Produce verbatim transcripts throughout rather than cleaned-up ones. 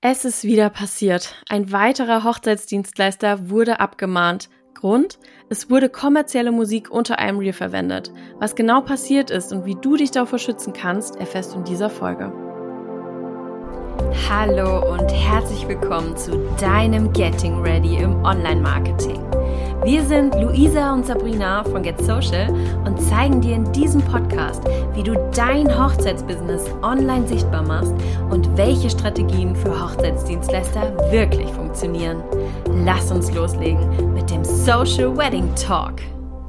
Es ist wieder passiert. Ein weiterer Hochzeitsdienstleister wurde abgemahnt. Grund? Es wurde kommerzielle Musik unter einem Reel verwendet. Was genau passiert ist und wie du dich davor schützen kannst, erfährst du in dieser Folge. Hallo und herzlich willkommen zu deinem Getting Ready im Online-Marketing. Wir sind Luisa und Sabrina von Get Social und zeigen dir in diesem Podcast, wie du dein Hochzeitsbusiness online sichtbar machst und welche Strategien für Hochzeitsdienstleister wirklich funktionieren. Lass uns loslegen mit dem Social Wedding Talk.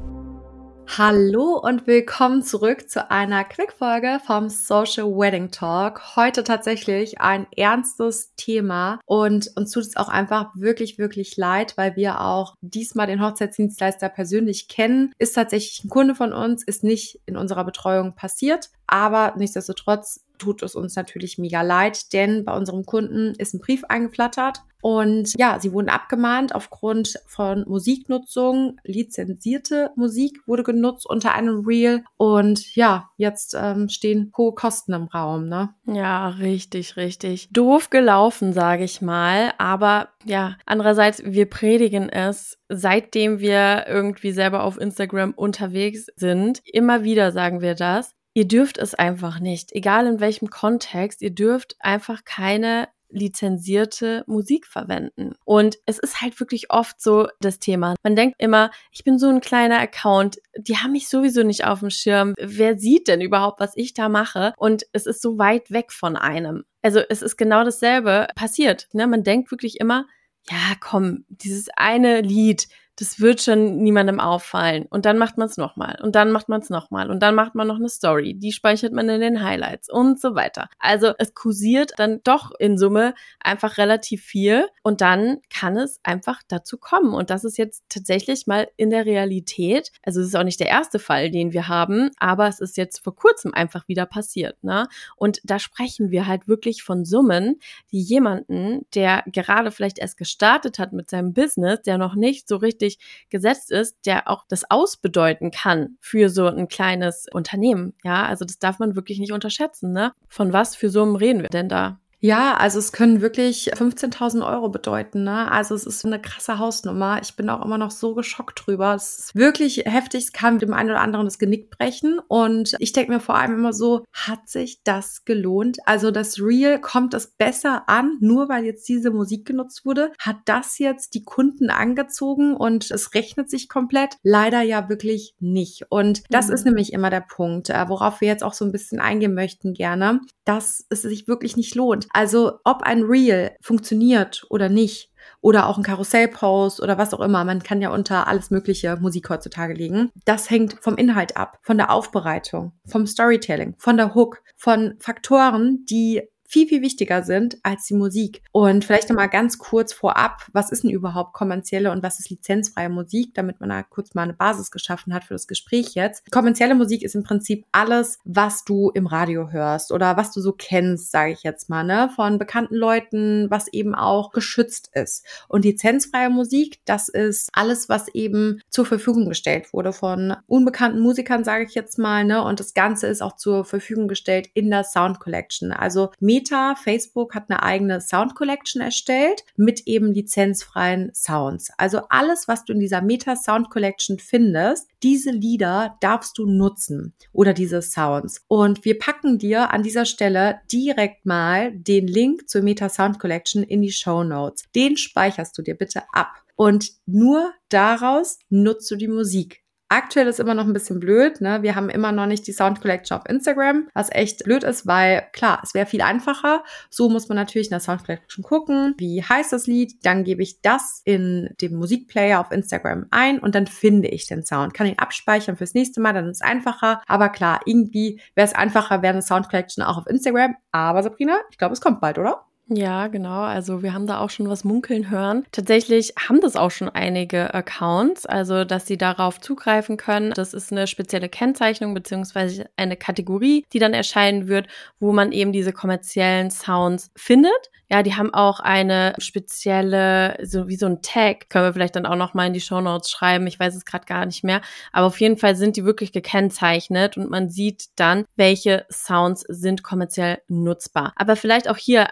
Hallo und willkommen zurück zu einer Quick-Folge vom Social Wedding Talk. Heute tatsächlich ein ernstes Thema und uns tut es auch einfach wirklich, wirklich leid, weil wir auch diesmal den Hochzeitsdienstleister persönlich kennen. Ist tatsächlich ein Kunde von uns, ist nicht in unserer Betreuung passiert, aber nichtsdestotrotz tut es uns natürlich mega leid, denn bei unserem Kunden ist ein Brief eingeflattert und ja, sie wurden abgemahnt aufgrund von Musiknutzung. Lizenzierte Musik wurde genutzt unter einem Reel und ja, jetzt ähm, stehen hohe Kosten im Raum, ne? Ja, richtig, richtig. Doof gelaufen, sage ich mal, aber ja, andererseits, wir predigen es, seitdem wir irgendwie selber auf Instagram unterwegs sind. Immer wieder sagen wir das. Ihr dürft es einfach nicht, egal in welchem Kontext, ihr dürft einfach keine lizenzierte Musik verwenden. Und es ist halt wirklich oft so das Thema. Man denkt immer, ich bin so ein kleiner Account, die haben mich sowieso nicht auf dem Schirm. Wer sieht denn überhaupt, was ich da mache? Und es ist so weit weg von einem. Also es ist genau dasselbe passiert. Ne? Man denkt wirklich immer, ja komm, dieses eine Lied, das wird schon niemandem auffallen. Und dann macht man es nochmal. Und dann macht man es nochmal. Und dann macht man noch eine Story. Die speichert man in den Highlights und so weiter. Also es kursiert dann doch in Summe einfach relativ viel. Und dann kann es einfach dazu kommen. Und das ist jetzt tatsächlich mal in der Realität. Also es ist auch nicht der erste Fall, den wir haben. Aber es ist jetzt vor kurzem einfach wieder passiert. Ne? Und da sprechen wir halt wirklich von Summen, die jemanden, der gerade vielleicht erst gestartet hat mit seinem Business, der noch nicht so richtig gesetzt ist, der auch das ausbedeuten kann für so ein kleines Unternehmen. Ja, also das darf man wirklich nicht unterschätzen, ne? Von was für Summen reden wir denn da? Ja, also es können wirklich fünfzehntausend Euro bedeuten, ne? Also es ist eine krasse Hausnummer. Ich bin auch immer noch so geschockt drüber. Es ist wirklich heftig. Es kann dem einen oder anderen das Genick brechen. Und ich denke mir vor allem immer so, hat sich das gelohnt? Also das Reel, kommt es besser an, nur weil jetzt diese Musik genutzt wurde? Hat das jetzt die Kunden angezogen und es rechnet sich komplett? Leider ja wirklich nicht. Und das mhm. ist nämlich immer der Punkt, worauf wir jetzt auch so ein bisschen eingehen möchten gerne, dass es sich wirklich nicht lohnt. Also ob ein Reel funktioniert oder nicht oder auch ein Karussellpost oder was auch immer, man kann ja unter alles mögliche Musik heutzutage legen, das hängt vom Inhalt ab, von der Aufbereitung, vom Storytelling, von der Hook, von Faktoren, die viel, viel wichtiger sind als die Musik. Und vielleicht nochmal ganz kurz vorab, was ist denn überhaupt kommerzielle und was ist lizenzfreie Musik, damit man da kurz mal eine Basis geschaffen hat für das Gespräch jetzt. Kommerzielle Musik ist im Prinzip alles, was du im Radio hörst oder was du so kennst, sage ich jetzt mal, ne, von bekannten Leuten, was eben auch geschützt ist. Und lizenzfreie Musik, das ist alles, was eben zur Verfügung gestellt wurde von unbekannten Musikern, sage ich jetzt mal, ne, und das Ganze ist auch zur Verfügung gestellt in der Sound Collection. Also Meta, Facebook hat eine eigene Sound Collection erstellt mit eben lizenzfreien Sounds. Also alles, was du in dieser Meta Sound Collection findest, diese Lieder darfst du nutzen oder diese Sounds. Und wir packen dir an dieser Stelle direkt mal den Link zur Meta Sound Collection in die Shownotes. Den speicherst du dir bitte ab. Und nur daraus nutzt du die Musik. Aktuell ist immer noch ein bisschen blöd, ne? Wir haben immer noch nicht die Sound Collection auf Instagram, was echt blöd ist, weil klar, es wäre viel einfacher. So muss man natürlich in der Sound Collection gucken, wie heißt das Lied, dann gebe ich das in dem Musikplayer auf Instagram ein und dann finde ich den Sound. Kann ihn abspeichern fürs nächste Mal, dann ist es einfacher. Aber klar, irgendwie wäre es einfacher, wäre eine Sound Collection auch auf Instagram. Aber Sabrina, ich glaube, es kommt bald, oder? Ja, genau. Also wir haben da auch schon was munkeln hören. Tatsächlich haben das auch schon einige Accounts, also dass sie darauf zugreifen können. Das ist eine spezielle Kennzeichnung beziehungsweise eine Kategorie, die dann erscheinen wird, wo man eben diese kommerziellen Sounds findet. Ja, die haben auch eine spezielle, so wie so ein Tag, können wir vielleicht dann auch noch mal in die Shownotes schreiben. Ich weiß es gerade gar nicht mehr. Aber auf jeden Fall sind die wirklich gekennzeichnet und man sieht dann, welche Sounds sind kommerziell nutzbar. Aber vielleicht auch hier erstmal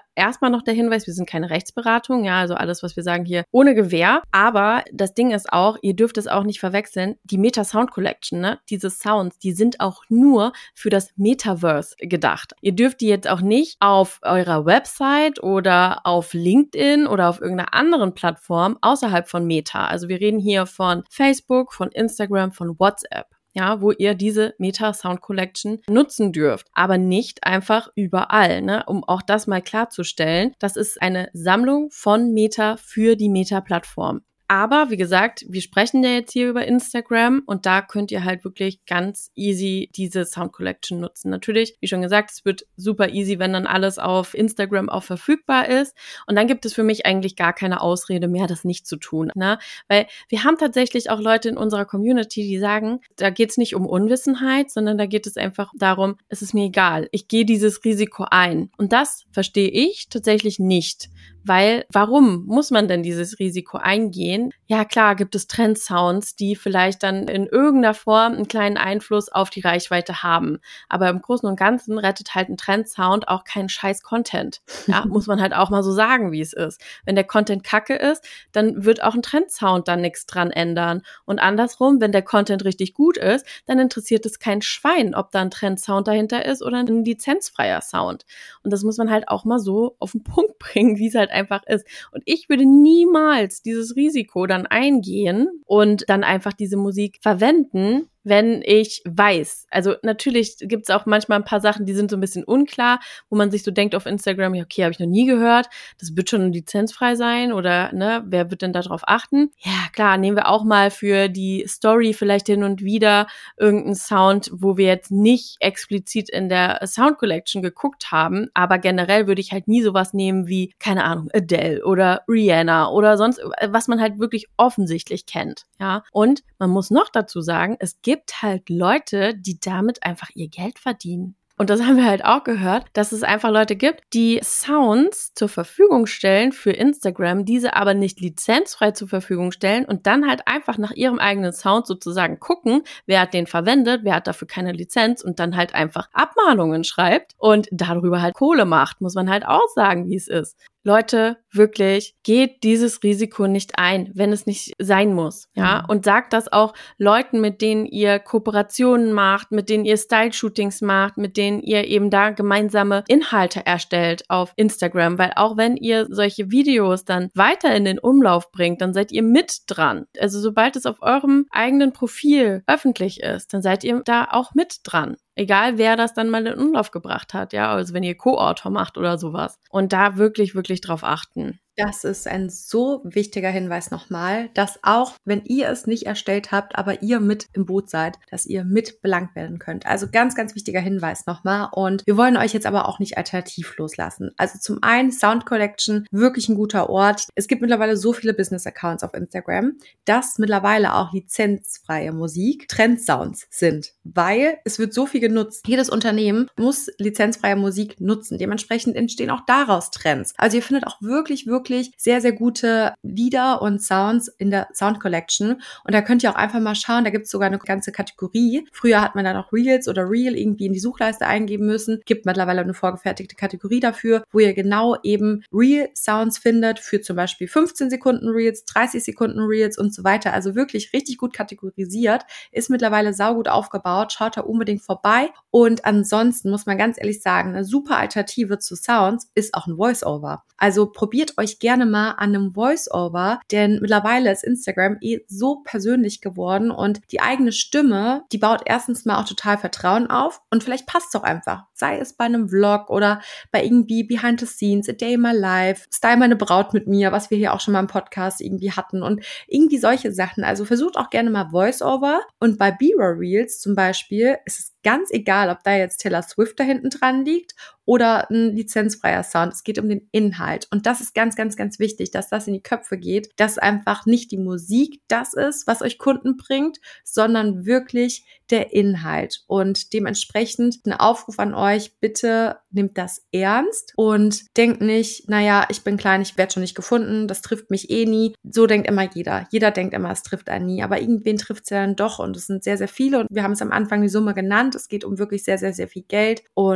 erstmal noch der Hinweis, wir sind keine Rechtsberatung, ja, also alles, was wir sagen hier, ohne Gewähr. Aber das Ding ist auch, ihr dürft es auch nicht verwechseln, die Meta Sound Collection, ne, diese Sounds, die sind auch nur für das Metaverse gedacht. Ihr dürft die jetzt auch nicht auf eurer Website oder auf LinkedIn oder auf irgendeiner anderen Plattform außerhalb von Meta. Also wir reden hier von Facebook, von Instagram, von WhatsApp. Ja, wo ihr diese Meta Sound Collection nutzen dürft, aber nicht einfach überall, ne? Um auch das mal klarzustellen. Das ist eine Sammlung von Meta für die Meta-Plattform. Aber wie gesagt, wir sprechen ja jetzt hier über Instagram und da könnt ihr halt wirklich ganz easy diese Sound Collection nutzen. Natürlich, wie schon gesagt, es wird super easy, wenn dann alles auf Instagram auch verfügbar ist. Und dann gibt es für mich eigentlich gar keine Ausrede mehr, das nicht zu tun, ne? Weil wir haben tatsächlich auch Leute in unserer Community, die sagen, da geht es nicht um Unwissenheit, sondern da geht es einfach darum, es ist mir egal, ich gehe dieses Risiko ein. Und das verstehe ich tatsächlich nicht. Weil, warum muss man denn dieses Risiko eingehen? Ja, klar, gibt es Trendsounds, die vielleicht dann in irgendeiner Form einen kleinen Einfluss auf die Reichweite haben. Aber im Großen und Ganzen rettet halt ein Trendsound auch keinen scheiß Content. Ja, muss man halt auch mal so sagen, wie es ist. Wenn der Content kacke ist, dann wird auch ein Trendsound da nichts dran ändern. Und andersrum, wenn der Content richtig gut ist, dann interessiert es kein Schwein, ob da ein Trendsound dahinter ist oder ein lizenzfreier Sound. Und das muss man halt auch mal so auf den Punkt bringen, wie es halt einfach ist. Und ich würde niemals dieses Risiko dann eingehen und dann einfach diese Musik verwenden, wenn ich weiß. Also natürlich gibt es auch manchmal ein paar Sachen, die sind so ein bisschen unklar, wo man sich so denkt auf Instagram, ja, okay, habe ich noch nie gehört, das wird schon lizenzfrei sein oder ne, wer wird denn darauf achten? Ja, klar, nehmen wir auch mal für die Story vielleicht hin und wieder irgendeinen Sound, wo wir jetzt nicht explizit in der Sound Collection geguckt haben, aber generell würde ich halt nie sowas nehmen wie, keine Ahnung, Adele oder Rihanna oder sonst, was man halt wirklich offensichtlich kennt, ja. Und man muss noch dazu sagen, es gibt gibt halt Leute, die damit einfach ihr Geld verdienen. Und das haben wir halt auch gehört, dass es einfach Leute gibt, die Sounds zur Verfügung stellen für Instagram, diese aber nicht lizenzfrei zur Verfügung stellen und dann halt einfach nach ihrem eigenen Sound sozusagen gucken, wer hat den verwendet, wer hat dafür keine Lizenz und dann halt einfach Abmahnungen schreibt und darüber halt Kohle macht, muss man halt auch sagen, wie es ist. Leute, wirklich, geht dieses Risiko nicht ein, wenn es nicht sein muss, ja, mhm. Und sagt das auch Leuten, mit denen ihr Kooperationen macht, mit denen ihr Style-Shootings macht, mit denen ihr eben da gemeinsame Inhalte erstellt auf Instagram, weil auch wenn ihr solche Videos dann weiter in den Umlauf bringt, dann seid ihr mit dran. Also sobald es auf eurem eigenen Profil öffentlich ist, dann seid ihr da auch mit dran. Egal, wer das dann mal in Umlauf gebracht hat, ja, also wenn ihr Co-Autor macht oder sowas. Und da wirklich, wirklich drauf achten. Das ist ein so wichtiger Hinweis nochmal, dass auch, wenn ihr es nicht erstellt habt, aber ihr mit im Boot seid, dass ihr mit belangt werden könnt. Also ganz, ganz wichtiger Hinweis nochmal. Und wir wollen euch jetzt aber auch nicht alternativ loslassen. Also zum einen Sound Collection, wirklich ein guter Ort. Es gibt mittlerweile so viele Business-Accounts auf Instagram, dass mittlerweile auch lizenzfreie Musik Trendsounds sind, weil es wird so viel genutzt. Jedes Unternehmen muss lizenzfreie Musik nutzen. Dementsprechend entstehen auch daraus Trends. Also ihr findet auch wirklich, wirklich sehr, sehr gute Lieder und Sounds in der Sound Collection. Und da könnt ihr auch einfach mal schauen, da gibt es sogar eine ganze Kategorie. Früher hat man da noch Reels oder Reel irgendwie in die Suchleiste eingeben müssen. Gibt mittlerweile eine vorgefertigte Kategorie dafür, wo ihr genau eben Reel-Sounds findet für zum Beispiel fünfzehn Sekunden Reels, dreißig Sekunden Reels und so weiter. Also wirklich richtig gut kategorisiert. Ist mittlerweile saugut aufgebaut. Schaut da unbedingt vorbei. Und ansonsten muss man ganz ehrlich sagen, eine super Alternative zu Sounds ist auch ein Voice-Over. Also probiert euch gerne mal an einem Voice-Over, denn mittlerweile ist Instagram eh so persönlich geworden und die eigene Stimme, die baut erstens mal auch total Vertrauen auf und vielleicht passt es auch einfach. Sei es bei einem Vlog oder bei irgendwie Behind the Scenes, A Day in My Life, Style meine Braut mit mir, was wir hier auch schon mal im Podcast irgendwie hatten und irgendwie solche Sachen. Also versucht auch gerne mal Voice-Over und bei B-Roll Reels zum Beispiel ist es ganz egal, ob da jetzt Taylor Swift da hinten dran liegt oder ein lizenzfreier Sound. Es geht um den Inhalt. Und das ist ganz, ganz, ganz wichtig, dass das in die Köpfe geht, dass einfach nicht die Musik das ist, was euch Kunden bringt, sondern wirklich der Inhalt. Und dementsprechend ein Aufruf an euch, bitte nehmt das ernst und denkt nicht, naja, ich bin klein, ich werde schon nicht gefunden, das trifft mich eh nie. So denkt immer jeder. Jeder denkt immer, es trifft einen nie. Aber irgendwen trifft es ja dann doch. Und es sind sehr, sehr viele. Und wir haben es am Anfang die Summe genannt. Es geht um wirklich sehr, sehr, sehr viel Geld. Und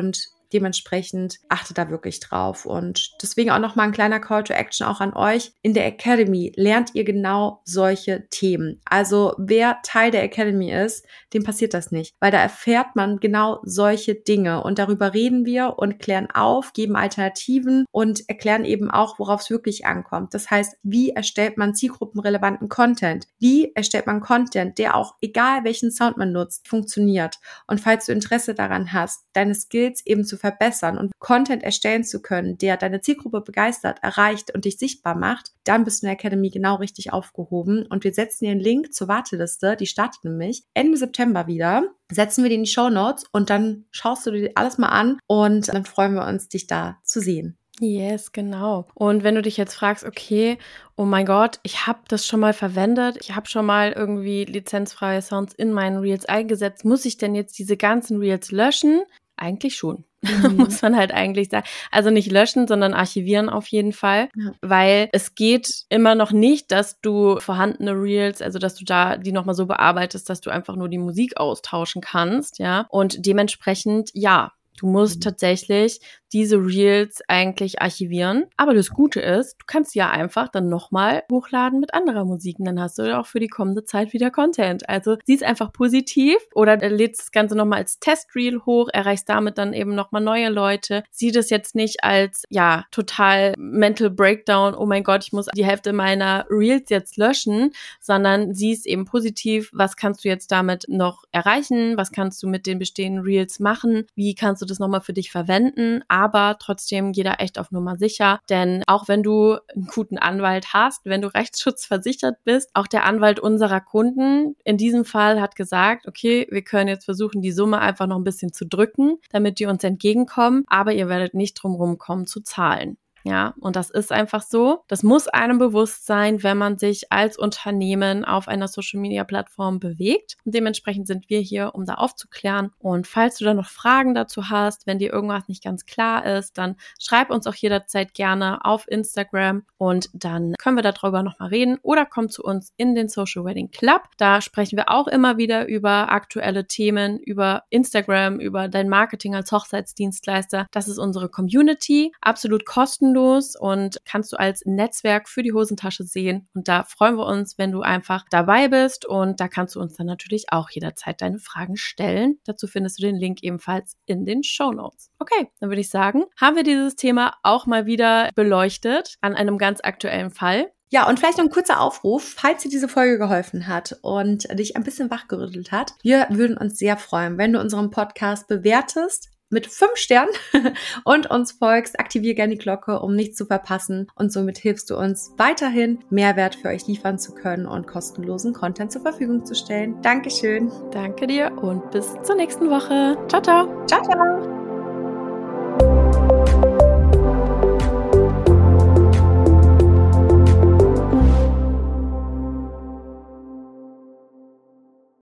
Dementsprechend achte da wirklich drauf. Und deswegen auch nochmal ein kleiner Call to Action auch an euch. In der Academy lernt ihr genau solche Themen. Also wer Teil der Academy ist, dem passiert das nicht, weil da erfährt man genau solche Dinge und darüber reden wir und klären auf, geben Alternativen und erklären eben auch, worauf es wirklich ankommt. Das heißt, wie erstellt man zielgruppenrelevanten Content? Wie erstellt man Content, der auch, egal welchen Sound man nutzt, funktioniert? Und falls du Interesse daran hast, deine Skills eben zu verbessern und Content erstellen zu können, der deine Zielgruppe begeistert, erreicht und dich sichtbar macht, dann bist du in der Academy genau richtig aufgehoben. Und wir setzen dir einen Link zur Warteliste, die startet nämlich Ende September wieder. Setzen wir die in die Shownotes und dann schaust du dir alles mal an und dann freuen wir uns, dich da zu sehen. Yes, genau. Und wenn du dich jetzt fragst, okay, oh mein Gott, ich habe das schon mal verwendet, ich habe schon mal irgendwie lizenzfreie Sounds in meinen Reels eingesetzt, muss ich denn jetzt diese ganzen Reels löschen? Eigentlich schon. Mhm. Muss man halt eigentlich sagen. Also nicht löschen, sondern archivieren auf jeden Fall, ja. Weil es geht immer noch nicht, dass du vorhandene Reels, also dass du da die nochmal so bearbeitest, dass du einfach nur die Musik austauschen kannst, ja. Und dementsprechend, ja, du musst mhm. tatsächlich diese Reels eigentlich archivieren. Aber das Gute ist, du kannst sie ja einfach dann nochmal hochladen mit anderer Musik. Und dann hast du auch für die kommende Zeit wieder Content. Also sieh's einfach positiv oder lädst das Ganze nochmal als Testreel hoch, erreichst damit dann eben nochmal neue Leute. Sieh das jetzt nicht als, ja, total Mental Breakdown, oh mein Gott, ich muss die Hälfte meiner Reels jetzt löschen, sondern sieh's eben positiv, was kannst du jetzt damit noch erreichen, was kannst du mit den bestehenden Reels machen, wie kannst du das nochmal für dich verwenden, aber trotzdem geh da echt auf Nummer sicher, denn auch wenn du einen guten Anwalt hast, wenn du rechtsschutzversichert bist, auch der Anwalt unserer Kunden in diesem Fall hat gesagt, okay, wir können jetzt versuchen, die Summe einfach noch ein bisschen zu drücken, damit die uns entgegenkommen, aber ihr werdet nicht drum rumkommen zu zahlen. Ja, und das ist einfach so. Das muss einem bewusst sein, wenn man sich als Unternehmen auf einer Social-Media-Plattform bewegt. Und dementsprechend sind wir hier, um da aufzuklären. Und falls du da noch Fragen dazu hast, wenn dir irgendwas nicht ganz klar ist, dann schreib uns auch jederzeit gerne auf Instagram und dann können wir darüber nochmal reden oder komm zu uns in den Social Wedding Club. Da sprechen wir auch immer wieder über aktuelle Themen, über Instagram, über dein Marketing als Hochzeitsdienstleister. Das ist unsere Community, absolut kostenlos. Und kannst du als Netzwerk für die Hosentasche sehen. Und da freuen wir uns, wenn du einfach dabei bist. Und da kannst du uns dann natürlich auch jederzeit deine Fragen stellen. Dazu findest du den Link ebenfalls in den Shownotes. Okay, dann würde ich sagen, haben wir dieses Thema auch mal wieder beleuchtet an einem ganz aktuellen Fall. Ja, und vielleicht noch ein kurzer Aufruf, falls dir diese Folge geholfen hat und dich ein bisschen wachgerüttelt hat. Wir würden uns sehr freuen, wenn du unseren Podcast bewertest mit fünf Sternen und uns folgst. Aktiviere gerne die Glocke, um nichts zu verpassen. Und somit hilfst du uns weiterhin, Mehrwert für euch liefern zu können und kostenlosen Content zur Verfügung zu stellen. Dankeschön. Danke dir und bis zur nächsten Woche. Ciao, ciao. Ciao, ciao.